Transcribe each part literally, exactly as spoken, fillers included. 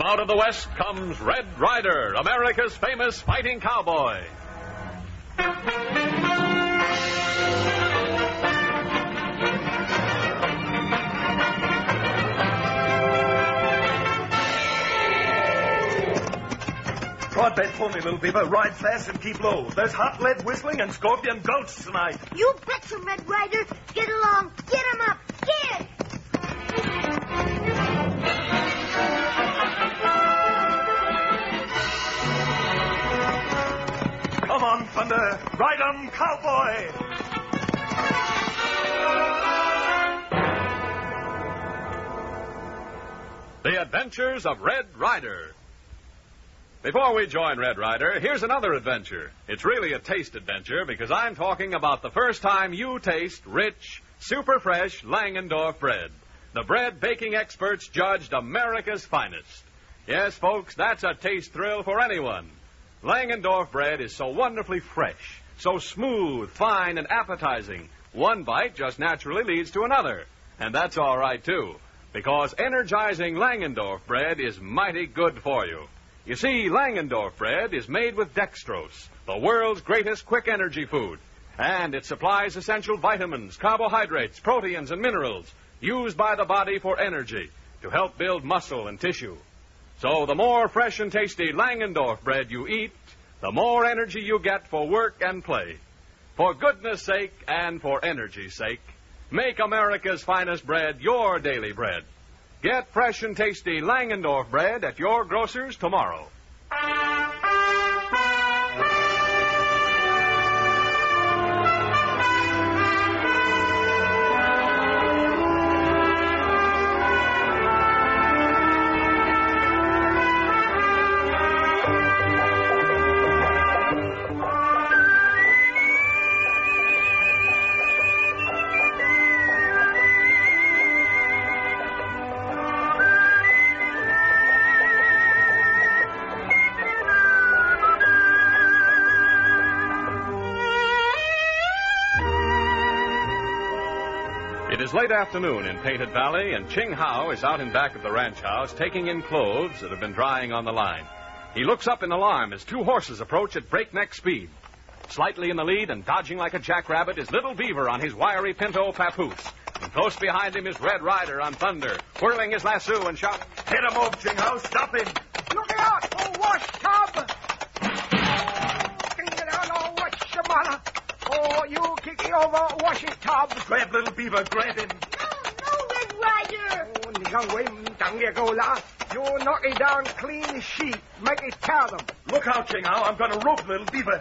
out of the West comes Red Ryder, America's famous fighting cowboy. Broad bed for me, little beaver. Ride fast and keep low. There's hot lead whistling and scorpion gulch tonight. You betcha, Red Ryder. Get along. Get him up. Get! Come on, Thunder. Ride 'em, cowboy. The Adventures of Red Ryder. Before we join Red Ryder, here's another adventure. It's really a taste adventure because I'm talking about the first time you taste rich, super fresh Langendorf bread. The bread baking experts judged America's finest. Yes, folks, that's a taste thrill for anyone. Langendorf bread is so wonderfully fresh, so smooth, fine, and appetizing. One bite just naturally leads to another. And that's all right, too, because energizing Langendorf bread is mighty good for you. You see, Langendorf bread is made with dextrose, the world's greatest quick energy food. And it supplies essential vitamins, carbohydrates, proteins, and minerals used by the body for energy to help build muscle and tissue. So the more fresh and tasty Langendorf bread you eat, the more energy you get for work and play. For goodness sake and for energy's sake, make America's finest bread your daily bread. Get fresh and tasty Langendorf bread at your grocer's tomorrow. It is late afternoon in Painted Valley, and Ching Hao is out in back of the ranch house taking in clothes that have been drying on the line. He looks up in alarm as two horses approach at breakneck speed. Slightly in the lead and dodging like a jackrabbit is Little Beaver on his wiry pinto papoose. And close behind him is Red Ryder on Thunder, whirling his lasso and shouting, Hit him off, Ching Hao. Stop him. Look out! Oh, wash tub! Oh, clean it out. Oh, wash the mother. Oh, you kick it over, wash it tub. Grab Little Beaver. Grab him. No, no, Red Ryder. Oh, 你看我唔等嘢夠啦. You knock it down clean sheet. Make it tell them. Look out, Ching Hao. I'm going to rope Little Beaver.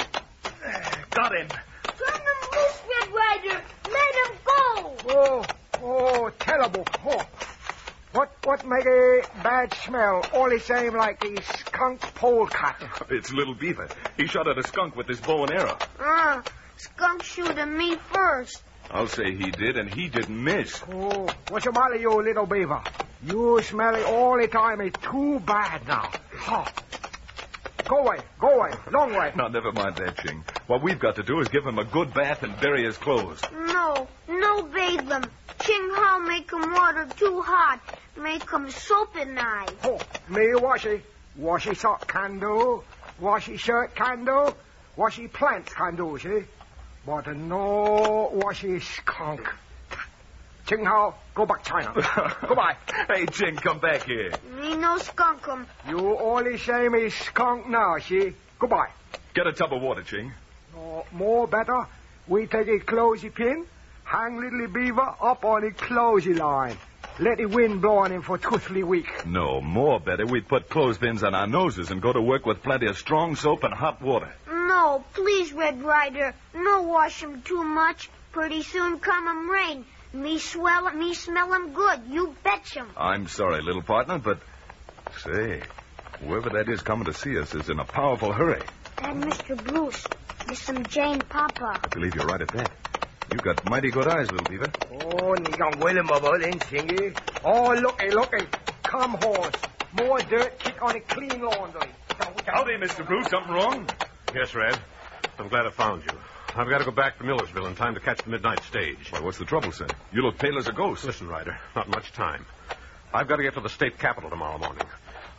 Got him. Turn him loose, Red Ryder. Let him go. Oh, oh, terrible. Oh. What what make a bad smell? All the same like a skunk polecat. It's Little Beaver. He shot at a skunk with his bow and arrow. Ah, skunk shoot at me first. I'll say he did, and he didn't miss. Oh, what's the matter, you little beaver? You smell it all the time. It's too bad now. Oh. Go away, go away, long way. Now, never mind that, Ching. What we've got to do is give him a good bath and bury his clothes. No, no bathe him. Ching Hao make him water too hot. Make him soapy nice. Oh, me washy. Washy sock can do. Washy shirt can do. Washy plants can do, see? But no washy skunk. Ching Hao, go back China. Goodbye. Hey, Ching, come back here. Me no skunk him. You only say me skunk now, see? Goodbye. Get a tub of water, Ching. No, more better. We take a closey pin, hang little beaver up on the closey line. Let the wind blow on him for two, three weeks. No, more better. We'd put clothespins on our noses and go to work with plenty of strong soap and hot water. No, please, Red Ryder. No wash him too much. Pretty soon come him rain. Me swell, me smell him good. You betch him. I'm sorry, little partner, but... Say, whoever that is coming to see us is in a powerful hurry. That Mister Bruce. Mister Jane Papa. I believe you're right at that. You got mighty good eyes, little beaver. Oh, 你講威廉伯伯你情嘅. Oh, looky, looky. Come, horse. More dirt kick on a clean laundry. Howdy, Mister Bruce. Something wrong? Yes, Red. I'm glad I found you. I've got to go back to Millersville in time to catch the midnight stage. Well, what's the trouble, sir? You look pale as a ghost. Listen, Ryder, not much time. I've got to get to the state capitol tomorrow morning.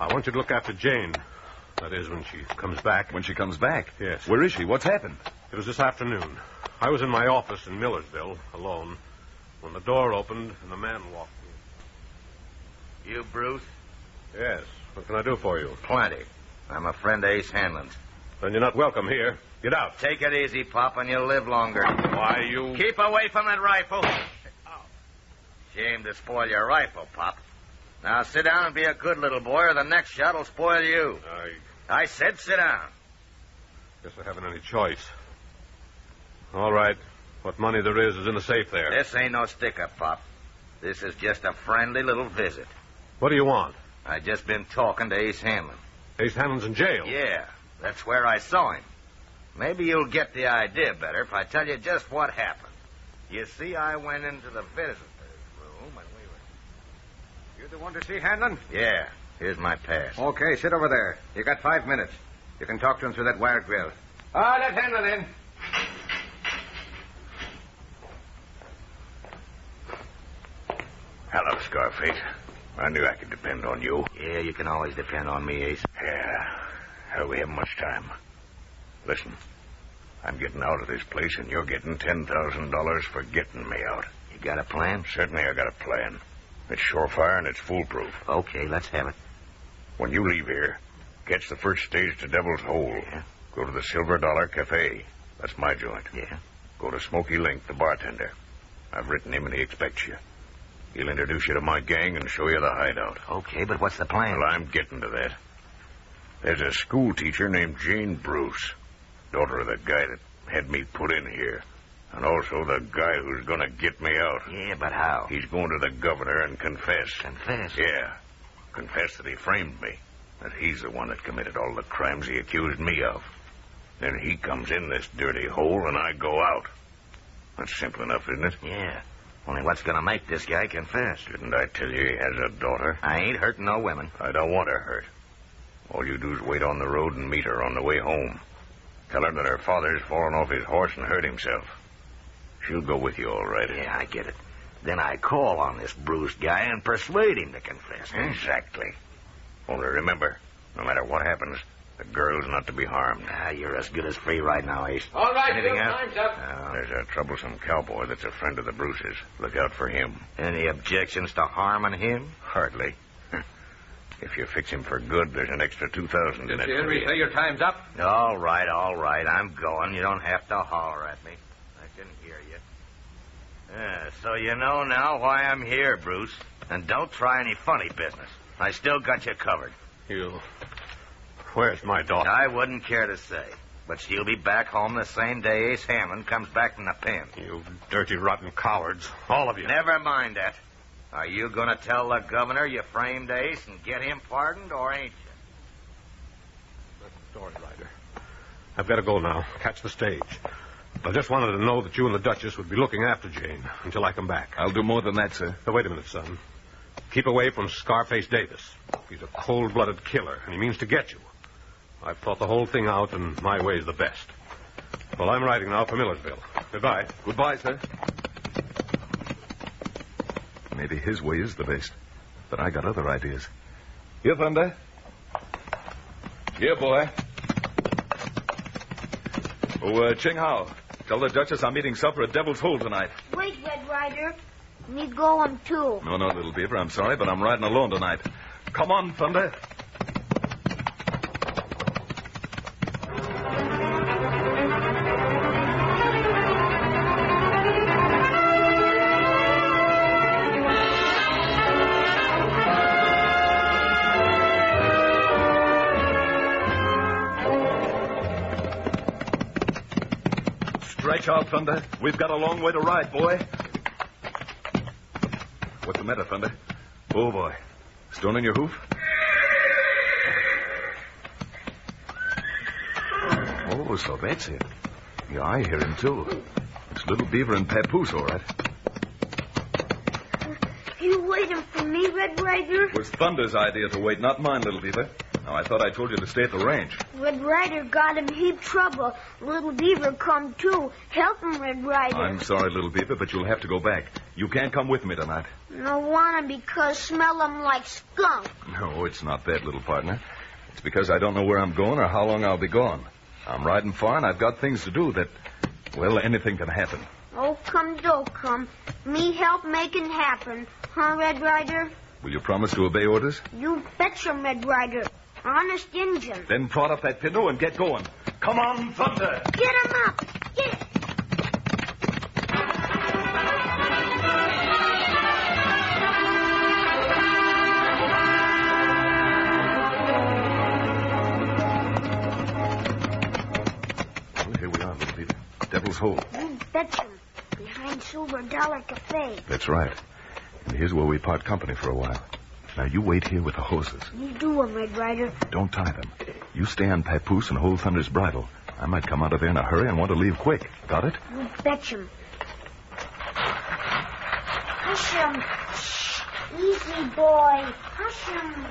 I want you to look after Jane. That is, when she comes back. When she comes back? Yes. Where is she? What's happened? It was this afternoon. I was in my office in Millersville, alone, when the door opened and a man walked in. You, Bruce? Yes. What can I do for you? Plenty. I'm a friend of Ace Hanlon's. Then you're not welcome here. Get out. Take it easy, Pop, and you'll live longer. Why, you... Keep away from that rifle. Shame to spoil your rifle, Pop. Now sit down and be a good little boy, or the next shot will spoil you. I... I said sit down. Guess I haven't any choice. All right. What money there is is in the safe there. This ain't no stick-up, Pop. This is just a friendly little visit. What do you want? I just been talking to Ace Hanlon. Ace Hanlon's in jail. Yeah, that's where I saw him. Maybe you'll get the idea better if I tell you just what happened. You see, I went into the visitor's room and we were... You the one to see Hanlon? Yeah, here's my pass. Okay, sit over there. You got five minutes. You can talk to him through that wire grill. Ah, let Hanlon in. Hello, Scarface. I knew I could depend on you. Yeah, you can always depend on me, Ace. Yeah. How we haven't much time. Listen, I'm getting out of this place, and you're getting ten thousand dollars for getting me out. You got a plan? Certainly I got a plan. It's surefire and it's foolproof. Okay, let's have it. When you leave here, catch the first stage to Devil's Hole. Yeah. Go to the Silver Dollar Cafe. That's my joint. Yeah. Go to Smoky Link, the bartender. I've written him and he expects you. He'll introduce you to my gang and show you the hideout. Okay, but what's the plan? Well, I'm getting to that. There's a school teacher named Jane Bruce, daughter of the guy that had me put in here, and also the guy who's going to get me out. Yeah, but how? He's going to the governor and confess. Confess? Yeah. Confess that he framed me, that he's the one that committed all the crimes he accused me of. Then he comes in this dirty hole and I go out. That's simple enough, isn't it? Yeah. Only what's going to make this guy confess? Didn't I tell you he has a daughter? I ain't hurting no women. I don't want her hurt. All you do is wait on the road and meet her on the way home. Tell her that her father's fallen off his horse and hurt himself. She'll go with you, all right. Yeah, I get it. Then I call on this Bruce guy and persuade him to confess. Huh? Exactly. Only remember, no matter what happens, the girl's not to be harmed. Ah, you're as good as free right now, Ace. All right, Anything Bill, else? time's up. Uh, There's a troublesome cowboy that's a friend of the Bruces. Look out for him. any objections to harming him? Hardly. If you fix him for good, there's an extra two thousand in it. Mister for Henry, you. say your time's up. All right, all right. I'm going. You don't have to holler at me. I can hear you. Yeah, so you know now why I'm here, Bruce. And don't try any funny business. I still got you covered. You... Where's my daughter? I wouldn't care to say. But she'll be back home the same day Ace Hammond comes back from the pen. You dirty, rotten cowards. All of you. Never mind that. Are you going to tell the governor you framed Ace and get him pardoned, or ain't you? That's the story, Ryder. I've got to go now. Catch the stage. I just wanted to know that you and the Duchess would be looking after Jane until I come back. I'll do more than that, sir. Now, wait a minute, son. Keep away from Scarface Davis. He's a cold-blooded killer, and he means to get you. I've thought the whole thing out, and my way's the best. Well, I'm riding now for Millersville. Goodbye. Goodbye, sir. Maybe his way is the best, but I got other ideas. Here, Thunder. Here, boy. Oh, uh, Ching Hao, tell the Duchess I'm eating supper at Devil's Hole tonight. Wait, Red Ryder. Me going, too. No, no, little beaver, I'm sorry, but I'm riding alone tonight. Come on, Thunder. Stretch out, Thunder. We've got a long way to ride, boy. What's the matter, Thunder? Oh, boy. Stone in your hoof? Oh, so that's it. Yeah, I hear him, too. It's Little Beaver and Papoose, all right. You waiting for me, Red Ryder? It was Thunder's idea to wait, not mine, Little Beaver. Now, I thought I told you to stay at the range. Red Ryder got him heap trouble. Little Beaver come, too. Help him, Red Ryder. I'm sorry, Little Beaver, but you'll have to go back. You can't come with me tonight. No wanna because smell 'em like skunk. No, it's not that, little partner. It's because I don't know where I'm going or how long I'll be gone. I'm riding far, and I've got things to do that, well, anything can happen. Oh, come, do come. Me help making happen. Huh, Red Rider? Will you promise to obey orders? You betcha, Red Rider. Honest Injun. Then prod up that Pinto and get going. Come on, Thunder! Get him up! Get... Well, here we are, little Peter. Devil's Hole. You betcha. Behind Silver Dollar Cafe. That's right. And here's where we part company for a while. Now, you wait here with the horses. You do 'em, Red Rider. Don't tie them. You stay on Papoose and hold Thunder's bridle. I might come out of there in a hurry and want to leave quick. Got it? You betcha. Hush 'em. Shh. Easy, boy. Hush 'em.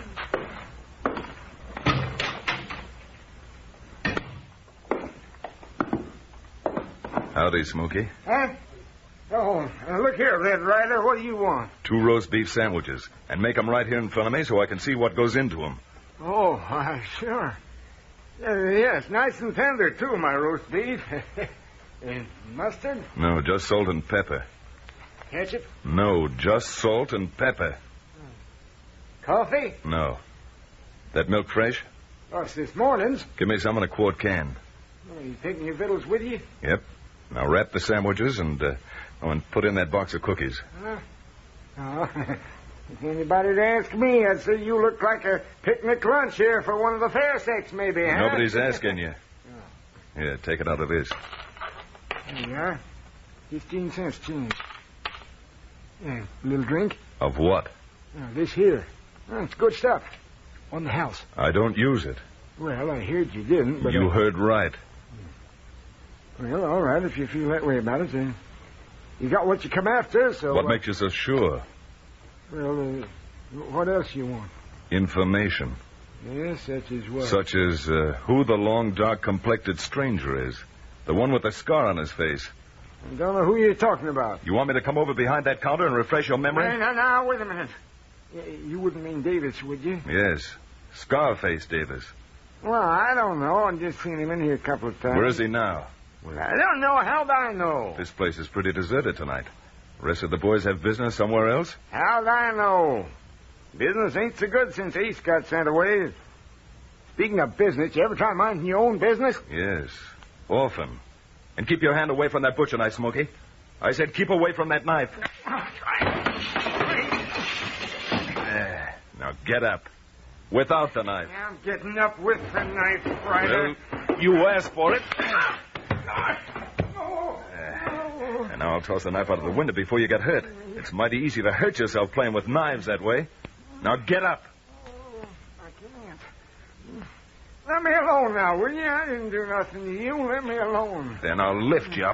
Howdy, Smoky. Huh? Oh, uh, look here, Red Rider. What do you want? Two roast beef sandwiches. And make 'em right here in front of me so I can see what goes into 'em. Oh, uh, sure. Uh, yes, nice and tender, too, my roast beef. And mustard? No, just salt and pepper. Ketchup? No, just salt and pepper. Coffee? No. That milk fresh? Oh, it's this morning's. Give me some in a quart can. Oh, you taking your victuals with you? Yep. Now wrap the sandwiches and, uh, oh, and put in that box of cookies. Uh, oh, if anybody'd ask me, I'd say you look like a picnic lunch here for one of the fair sex, maybe, huh? Nobody's asking you. Here, take it out of this. There you are. Fifteen cents change. Yeah, a little drink? Of what? Oh, this here. Oh, it's good stuff. On the house. I don't use it. Well, I heard you didn't, but... You I... heard right. Well, all right, if you feel that way about it, then... You got what you come after, so... What uh... makes you so sure? Well, uh, what else you want? Information. Yes, such as what? Such as uh, who the long, dark-complected stranger is. The one with the scar on his face. I don't know who you're talking about. You want me to come over behind that counter and refresh your memory? Hey, now, now, wait a minute. You wouldn't mean Davis, would you? Yes. Scarface Davis. Well, I don't know. I've just seen him in here a couple of times. Where is he now? Well, I don't know. How'd I know? This place is pretty deserted tonight. The rest of the boys have business somewhere else? How'd I know? Business ain't so good since Ace got sent away. Speaking of business, you ever try minding your own business? Yes. Often. And keep your hand away from that butcher knife, Smoky. I said keep away from that knife. There. Now get up. Without the knife. I'm getting up with the knife, Ryder. Well, you asked for it. And now I'll toss the knife out of the window before you get hurt. It's mighty easy to hurt yourself playing with knives that way. Now get up. I can't. Let me alone now, will you? I didn't do nothing to you. Let me alone. Then I'll lift you up.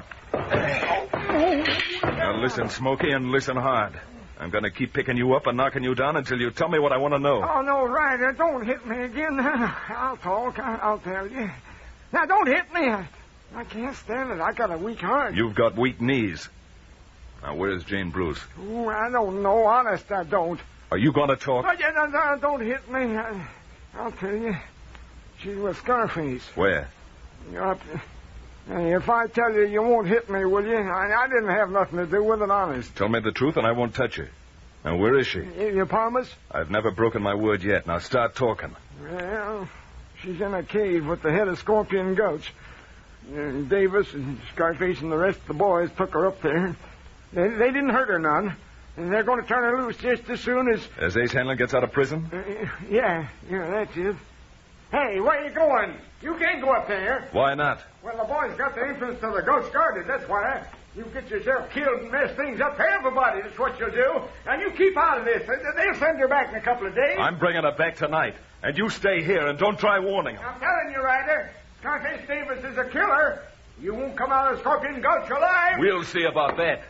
Now listen, Smoky, and listen hard. I'm going to keep picking you up and knocking you down until you tell me what I want to know. Oh, no, Ryder, don't hit me again. I'll talk. I'll tell you. Now, don't hit me. I, I can't stand it. I got a weak heart. You've got weak knees. Now, where's Jane Bruce? Oh, I don't know. Honest, I don't. Are you going to talk? Oh, yeah, no, no, don't hit me. I, I'll tell you. She was Scarface. Where? Up. Hey, if I tell you, you won't hit me, will you? I, I didn't have nothing to do with it, honest. Tell me the truth, and I won't touch you. Now, where is she? You, you promise? I've never broken my word yet. Now, start talking. Well, she's in a cave with the head of Scorpion Gulch. Uh, Davis and Scarface and the rest of the boys took her up there. They, they didn't hurt her none. And they're going to turn her loose just as soon as... As Ace Hanlon gets out of prison? Uh, yeah, yeah, that's it. Hey, where you going? You can't go up there. Why not? Well, the boys got the entrance to the gulch guarded, that's why. You get yourself killed and mess things up for everybody, that's what you'll do. And you keep out of this. They'll send you back in a couple of days. I'm bringing her back tonight. And you stay here and don't try warning them. I'm telling you, Ryder, Scarface Davis is a killer. You won't come out of Scorpion Gulch alive. We'll see about that.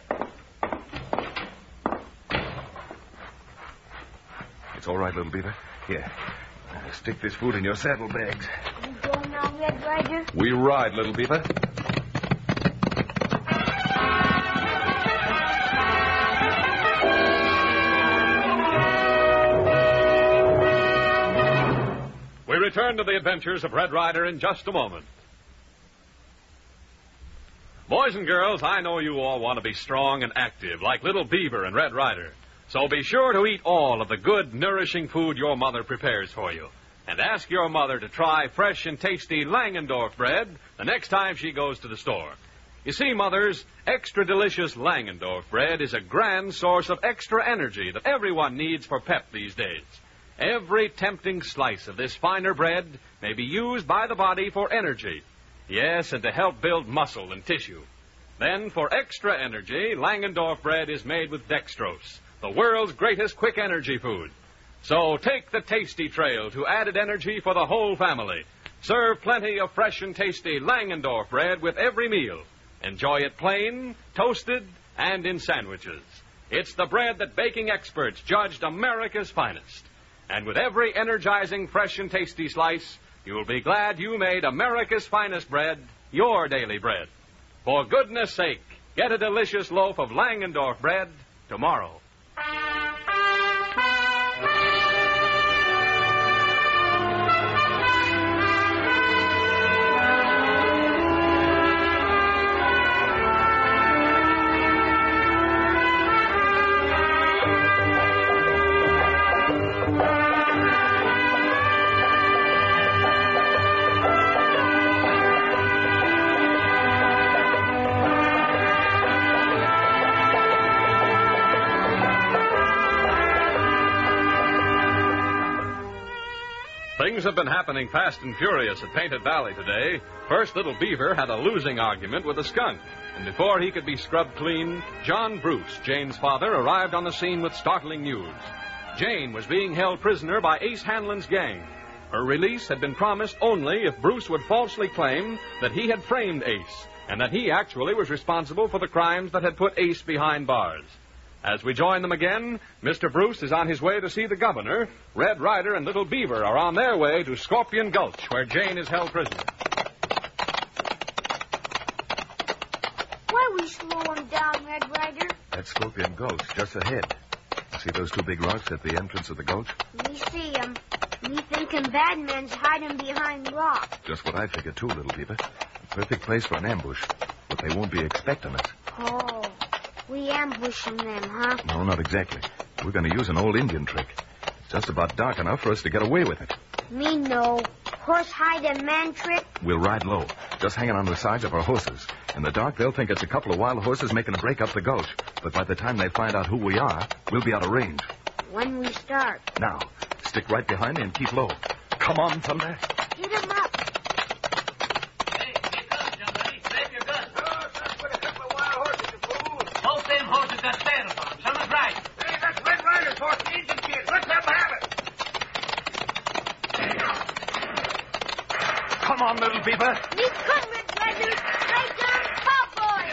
It's all right, little beaver. Here. Uh, stick this food in your saddlebags. You go now, Red Rider? We ride, little beaver. return to the adventures of Red Ryder in just a moment. Boys and girls, I know you all want to be strong and active like Little Beaver and Red Ryder. So be sure to eat all of the good, nourishing food your mother prepares for you. And ask your mother to try fresh and tasty Langendorf bread the next time she goes to the store. You see, mothers, extra delicious Langendorf bread is a grand source of extra energy that everyone needs for pep these days. Every tempting slice of this finer bread may be used by the body for energy. Yes, and to help build muscle and tissue. Then, for extra energy, Langendorf bread is made with dextrose, the world's greatest quick energy food. So take the tasty trail to added energy for the whole family. Serve plenty of fresh and tasty Langendorf bread with every meal. Enjoy it plain, toasted, and in sandwiches. It's the bread that baking experts judged America's finest. And with every energizing, fresh and tasty slice, you'll be glad you made America's finest bread your daily bread. For goodness sake, get a delicious loaf of Langendorf bread tomorrow. Things have been happening fast and furious at Painted Valley today. First, Little Beaver had a losing argument with a skunk. And before he could be scrubbed clean, John Bruce, Jane's father, arrived on the scene with startling news. Jane was being held prisoner by Ace Hanlon's gang. Her release had been promised only if Bruce would falsely claim that he had framed Ace, and that he actually was responsible for the crimes that had put Ace behind bars. As we join them again, Mister Bruce is on his way to see the governor. Red Ryder and Little Beaver are on their way to Scorpion Gulch, where Jane is held prisoner. Why we slow him down, Red Ryder? That's Scorpion Gulch, just ahead. See those two big rocks at the entrance of the gulch? We see him. Me thinking bad men's hiding behind rocks. Just what I figured, too, Little Beaver. A perfect place for an ambush. But they won't be expecting us. Oh, we ambushing them, huh? No, not exactly. We're going to use an old Indian trick. It's just about dark enough for us to get away with it. Me no. Horse hide and man trick? We'll ride low, just hanging on the sides of our horses. In the dark, they'll think it's a couple of wild horses making a break up the gulch. But by the time they find out who we are, we'll be out of range. When we start? Now, stick right behind me and keep low. Come on, Thunder. Hit him up. Hey, here comes somebody. Save your gun. Oh, that's what a couple of wild horses, you fool. Both them horses got saddles on. Someone's right. Hey, that's Red Ryder's horse, the Indian kid. Let's have him have it. Come on, Little Beaver. Me good, Red Ryder. Right down, cowboy.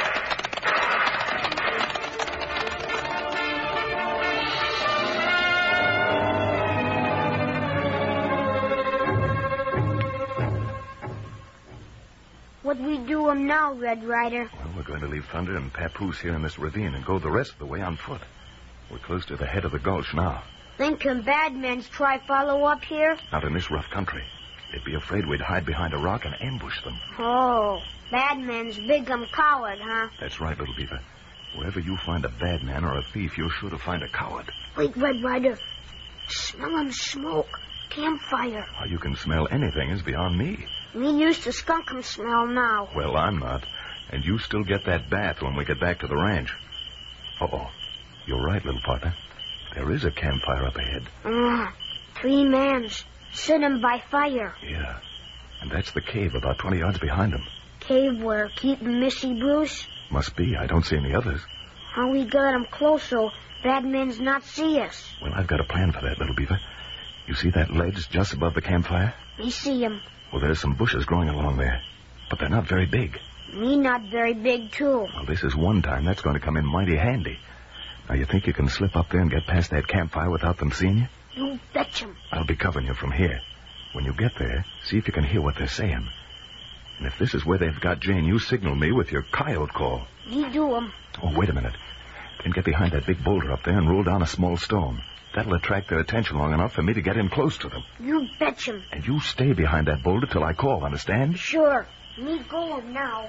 What we do him now, Red Ryder? Well, we're going to leave Thunder and Papoose here in this ravine and go the rest of the way on foot. We're close to the head of the gulch now. Thinking bad men's try follow up here? Not in this rough country. They'd be afraid we'd hide behind a rock and ambush them. Oh, bad men's big um coward, huh? That's right, Little Beaver. Wherever you find a bad man or a thief, you're sure to find a coward. Wait, Red Ryder. Smell 'em smoke. Campfire. How you can smell anything is beyond me. Me used to skunk 'em smell now. Well, I'm not. And you still get that bath when we get back to the ranch. Uh-oh. You're right, little partner. There is a campfire up ahead. Ah, three mans sitting by fire. Yeah. And that's the cave about twenty yards behind them. Cave where keeping Missy Bruce? Must be. I don't see any others. How we got 'em close so bad men's not see us? Well, I've got a plan for that, Little Beaver. You see that ledge just above the campfire? Me see 'em. Well, there's some bushes growing along there. But they're not very big. Me not very big, too. Well, this is one time that's going to come in mighty handy. Now, you think you can slip up there and get past that campfire without them seeing you? You betch 'em. I'll be covering you from here. When you get there, see if you can hear what they're saying. And if this is where they've got Jane, you signal me with your coyote call. Me do 'em. Oh, wait a minute. Then get behind that big boulder up there and roll down a small stone. That'll attract their attention long enough for me to get in close to them. You betch 'em. And you stay behind that boulder till I call, understand? Sure. Me going now.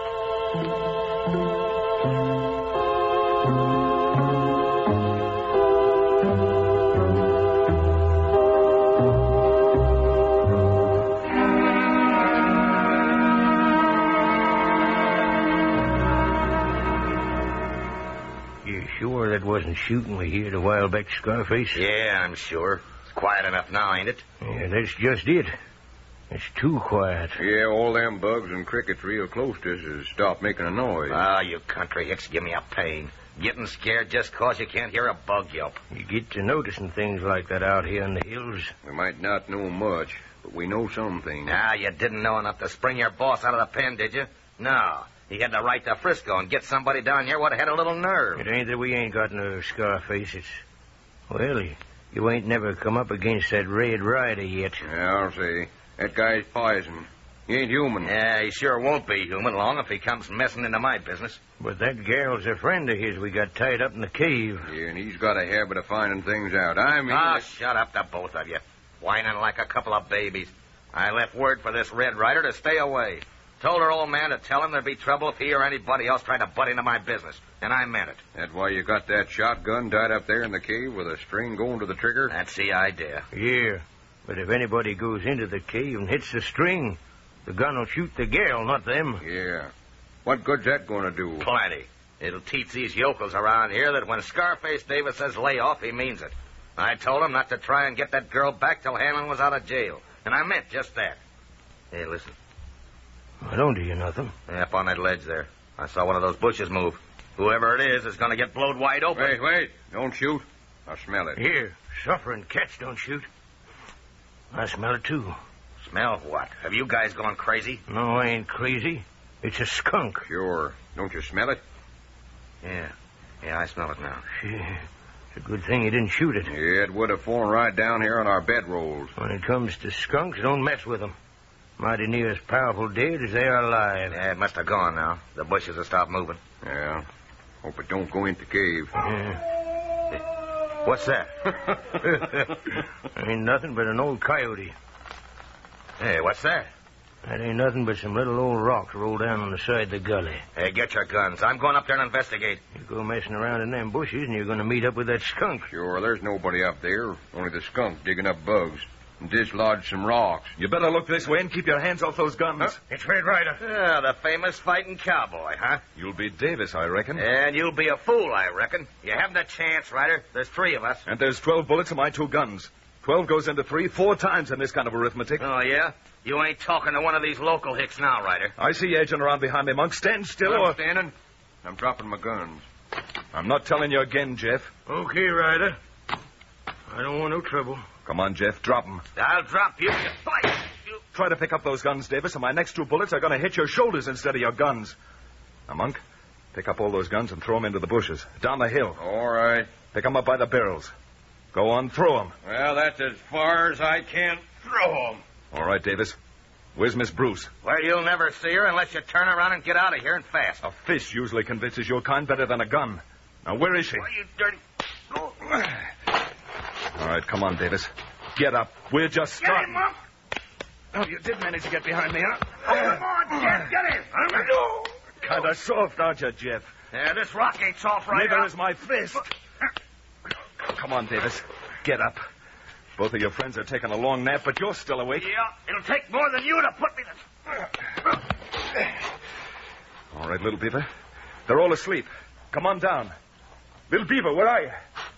You sure that wasn't shooting we heard a while back, Scarface? Yeah, I'm sure. It's quiet enough now, ain't it? Yeah, that's just it. It's too quiet. Yeah, all them bugs and crickets real close to us has stopped making a noise. Ah, you country hicks give me a pain. Getting scared just 'cause you can't hear a bug yelp. You get to noticing things like that out here in the hills. We might not know much, but we know some things. Ah, you didn't know enough to spring your boss out of the pen, did you? No. He had to write to Frisco and get somebody down here what had a little nerve. It ain't that we ain't got no Scarface. It's... Well, you, you ain't never come up against that Red Rider yet. Yeah, I'll say. That guy's poison. He ain't human. Yeah, he sure won't be human long if he comes messing into my business. But that gal's a friend of his we got tied up in the cave. Yeah, and he's got a habit of finding things out. I mean... Ah, that- shut up, the both of you. Whining like a couple of babies. I left word for this Red Rider to stay away. Told her old man to tell him there'd be trouble if he or anybody else tried to butt into my business. And I meant it. That's why you got that shotgun tied up there in the cave with a string going to the trigger? That's the idea. Yeah, but if anybody goes into the cave and hits the string, the gun will shoot the gal, not them. Yeah. What good's that going to do? Plenty. It'll teach these yokels around here that when Scarface Davis says lay off, he means it. I told him not to try and get that girl back till Hanlon was out of jail. And I meant just that. Hey, listen. I don't do you nothing. Up on that ledge there. I saw one of those bushes move. Whoever it is is going to get blowed wide open. Wait, wait. Don't shoot. I'll smell it. Here, suffering cats don't shoot. I smell it, too. Smell what? Have you guys gone crazy? No, I ain't crazy. It's a skunk. Sure. Don't you smell it? Yeah. Yeah, I smell it now. Yeah. It's a good thing you didn't shoot it. Yeah, it would have fallen right down here on our bedrolls. When it comes to skunks, don't mess with them. Mighty near as powerful dead as they are alive. Yeah, it must have gone now. The bushes have stopped moving. Yeah. Hope it don't go into the cave. Yeah. What's that? Ain't nothing but an old coyote. Hey, what's that? That ain't nothing but some little old rocks rolled down on the side of the gully. Hey, get your guns. I'm going up there and investigate. You go messing around in them bushes and you're going to meet up with that skunk. Sure, there's nobody up there. Only the skunk digging up bugs. And dislodged some rocks. You better look this way and keep your hands off those guns. Huh? It's Red Rider. Yeah, the famous fighting cowboy, huh? You'll be Davis, I reckon. And you'll be a fool, I reckon. You haven't a chance, Ryder. There's three of us. And there's twelve bullets in my two guns. Twelve goes into three four times in this kind of arithmetic. Oh, yeah? You ain't talking to one of these local hicks now, Ryder. I see you edging around behind me, Monk. Stand still I'm or... standing. I'm dropping my guns. I'm not telling you again, Jeff. Okay, Ryder. I don't want no trouble. Come on, Jeff. Drop 'em. I'll drop you. You fight. You... Try to pick up those guns, Davis, and my next two bullets are going to hit your shoulders instead of your guns. Now, Monk, pick up all those guns and throw 'em into the bushes. Down the hill. All right. Pick 'em up by the barrels. Go on, throw 'em. Well, that's as far as I can throw 'em. All right, Davis. Where's Miss Bruce? Well, you'll never see her unless you turn around and get out of here and fast. A fish usually convinces your kind better than a gun. Now, where is she? Why, you dirty... Oh. All right, come on, Davis. Get up. We're just Get starting. him, Monk. Oh, you did manage to get behind me, huh? Oh, come on, Jeff. Get him. Kind of soft, aren't you, Jeff? Yeah, this rock ain't soft right Neither now. is my fist. Come on, Davis. Get up. Both of your friends are taking a long nap, but you're still awake. Yeah, it'll take more than you to put me to... All right, Little Beaver. They're all asleep. Come on down. Little Beaver, where are you?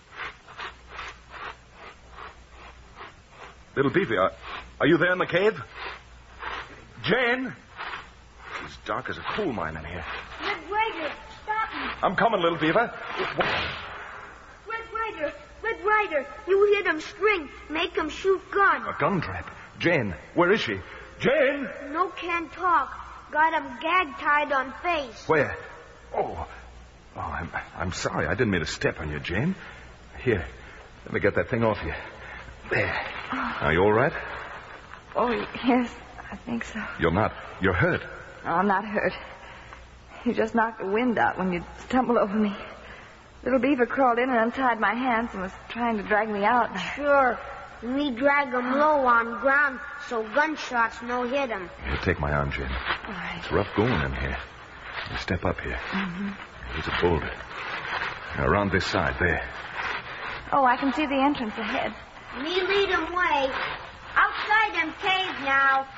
Little Beaver, are, are you there in the cave? Jane? It's as dark as a coal mine in here. Red Rider, stop me. I'm coming, Little Beaver. Red Rider, Red Rider, you hit him string. Make him shoot gun. A gun trap. Jane, where is she? Jane? No can talk. Got him gag tied on face. Where? Oh. Oh, I'm, I'm sorry. I didn't mean to step on you, Jane. Here, let me get that thing off you. There. Are you all right? Oh, yes, I think so. You're not. You're hurt. No, I'm not hurt. You just knocked the wind out when you stumbled over me. Little Beaver crawled in and untied my hands and was trying to drag me out. Sure. We drag 'em low on ground so gunshots no hit 'em. Here, take my arm, Jane. All right. It's rough going in here. You step up here. Mm-hmm. There's a boulder. Now, around this side, there. Oh, I can see the entrance ahead. Me lead 'em way. Outside them cave now.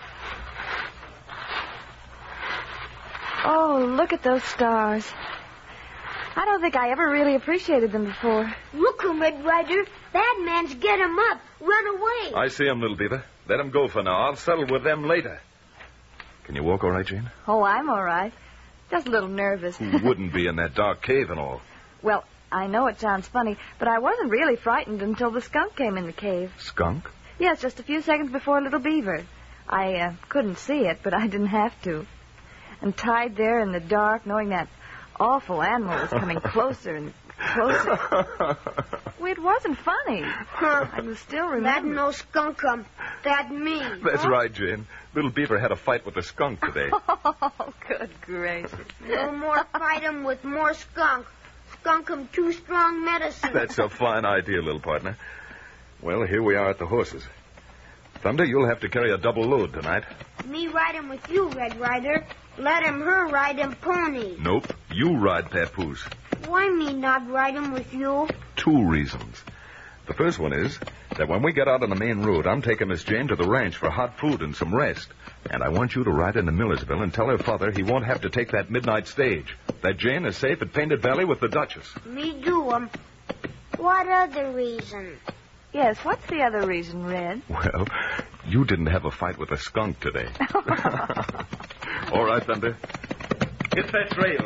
Oh, look at those stars. I don't think I ever really appreciated them before. Look 'em, Red Ryder. That man's get 'em up. Run away. I see him, little Beaver. Let him go for now. I'll settle with them later. Can you walk all right, Jane? Oh, I'm all right. Just a little nervous. Who wouldn't be in that dark cave and all? Well, I know it sounds funny, but I wasn't really frightened until the skunk came in the cave. Skunk? Yes, just a few seconds before Little Beaver. I uh, couldn't see it, but I didn't have to. And tied there in the dark, knowing that awful animal was coming closer and closer. Well, it wasn't funny. I was still remembering. That no skunk-um. That me. That's huh? right, Jane. Little Beaver had a fight with a skunk today. Oh, good gracious. No more fight 'em with more skunk. Skunk 'em too strong medicine. That's a fine idea, little partner. Well, here we are at the horses. Thunder, you'll have to carry a double load tonight. Me ride 'em with you, Red Ryder. Let 'em her ride 'em pony. Nope. You ride Papoose. Why me not ride 'em with you? Two reasons. The first one is that when we get out on the main road, I'm taking Miss Jane to the ranch for hot food and some rest. And I want you to ride into Millersville and tell her father he won't have to take that midnight stage. That Jane is safe at Painted Valley with the Duchess. Me do 'em. What other reason? Yes, what's the other reason, Red? Well, you didn't have a fight with a skunk today. All right, Thunder. Hit that trail.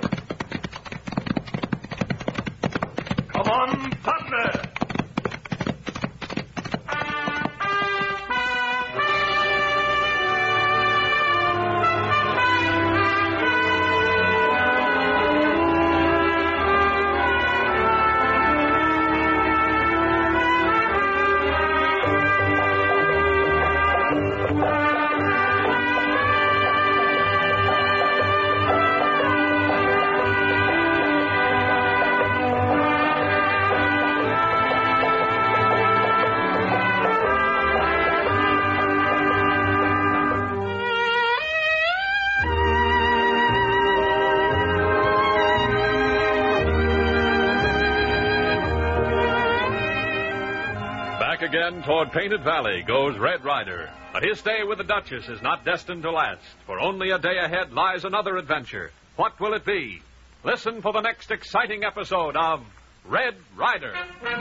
Come on, Thunder! Again toward Painted Valley goes Red Ryder. But his stay with the Duchess is not destined to last, for only a day ahead lies another adventure. What will it be? Listen for the next exciting episode of Red Ryder.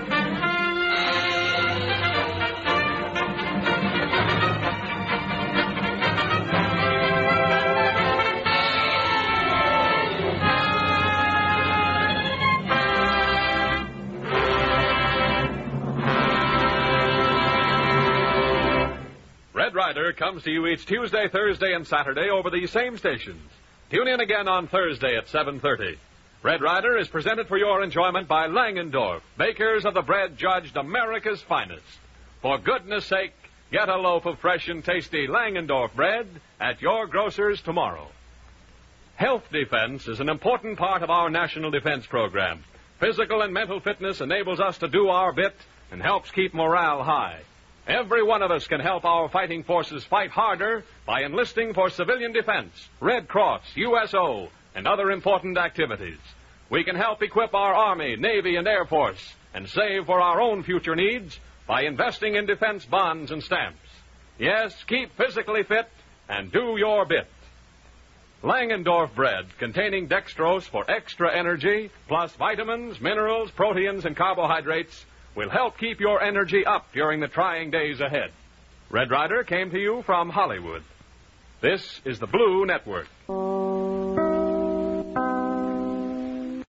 Red Ryder comes to you each Tuesday, Thursday, and Saturday over these same stations. Tune in again on Thursday at seven thirty. Red Ryder is presented for your enjoyment by Langendorf, makers of the bread judged America's finest. For goodness sake, get a loaf of fresh and tasty Langendorf bread at your grocer's tomorrow. Health defense is an important part of our national defense program. Physical and mental fitness enables us to do our bit and helps keep morale high. Every one of us can help our fighting forces fight harder by enlisting for civilian defense, Red Cross, U S O, and other important activities. We can help equip our Army, Navy, and Air Force and save for our own future needs by investing in defense bonds and stamps. Yes, keep physically fit and do your bit. Langendorf bread, containing dextrose for extra energy, plus vitamins, minerals, proteins, and carbohydrates, will help keep your energy up during the trying days ahead. Red Ryder came to you from Hollywood. This is the Blue Network.